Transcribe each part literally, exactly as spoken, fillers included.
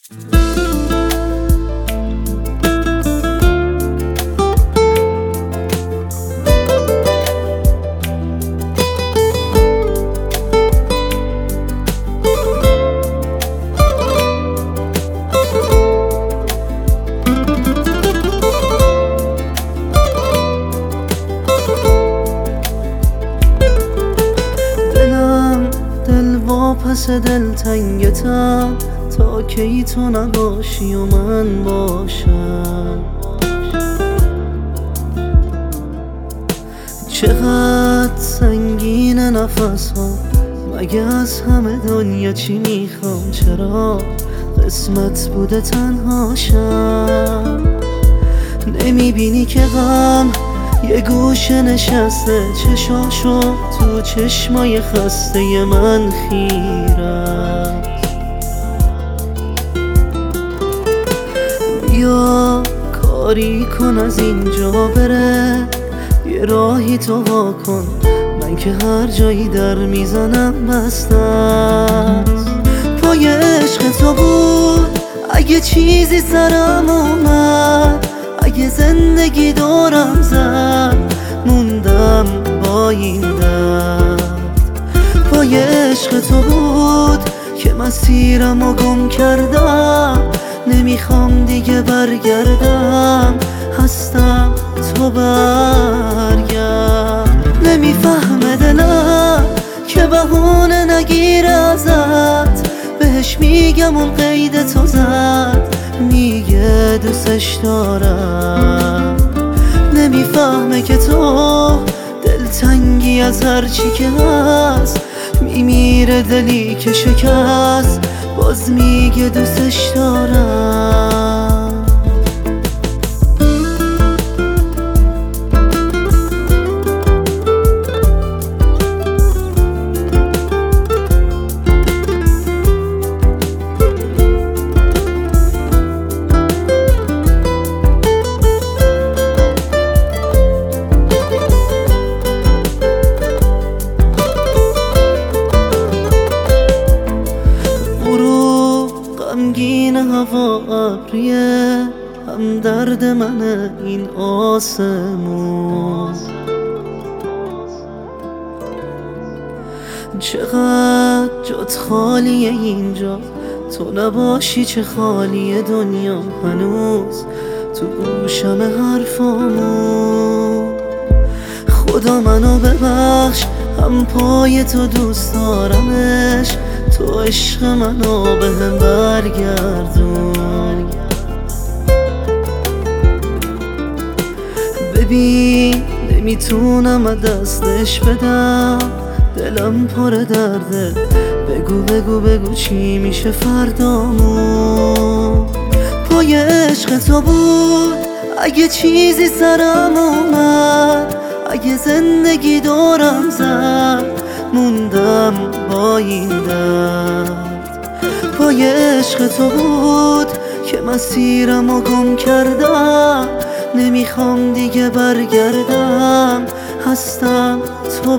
پس دلتنگتم تا کی تو نباشی و من باشم. چقدر سنگین نفس ها، مگه از همه دنیا چی میخوام؟ چرا قسمت بوده تنها شم؟ نمیبینی که غم یه گوشه نشسته، چشاشو تو چشمای خسته من خیره. بیا کاری کن از اینجا بره، یه راهی تو وا کن، من که هر جایی در میزنم بسته است. پای عشق تو بود اگه چیزی سرم اومد، اگه زندگی دورم زد، موندم با این درد. پای عشق تو بود که مسیرم رو گم کردم، نمیخوام دیگه برگردم، هستم تو برگرد. نمیفهمه دلم که بهونه نگیره ازت، بهش میگم اون قید تو زد، میگه دوستش دارم. نمیفهمه که تو دلتنگی از هرچی که هست، میمیره دلی که شکست، باز میگه دوستش دارم. غمگین هوا ابریه، هم درد منه این آسمون. چقدر جات خالیه اینجا، تو نباشی چه خالیه دنیا. هنوز تو گوشم حرفامون. خدا منو ببخش، هم پای تو دوست دارمش، تو عشق منو به هم برگردون. ببین نمیتونم دستش بدم، دلم پر درده، بگو بگو بگو چی میشه فردامون. پای عشق تو بود اگه چیزی سرم اومد، اگه زندگی دورم زد، موندم با این درد. پای عشق تو بود که مسیرم رو گم کردم، نمیخوام دیگه برگردم، هستم تو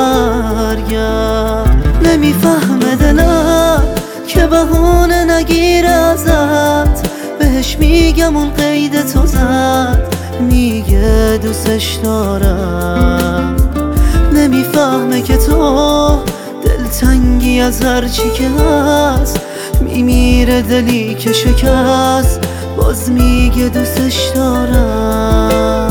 برگرد. نمیفهمه دلم که بهونه نگیره ازت، بهش میگم اون قید تو زد، میگه دوستش دارم. نمیفهمه که تو دلتنگی از هرچی که هست، میمیره دلی که شکست، باز میگه دوستش دارم.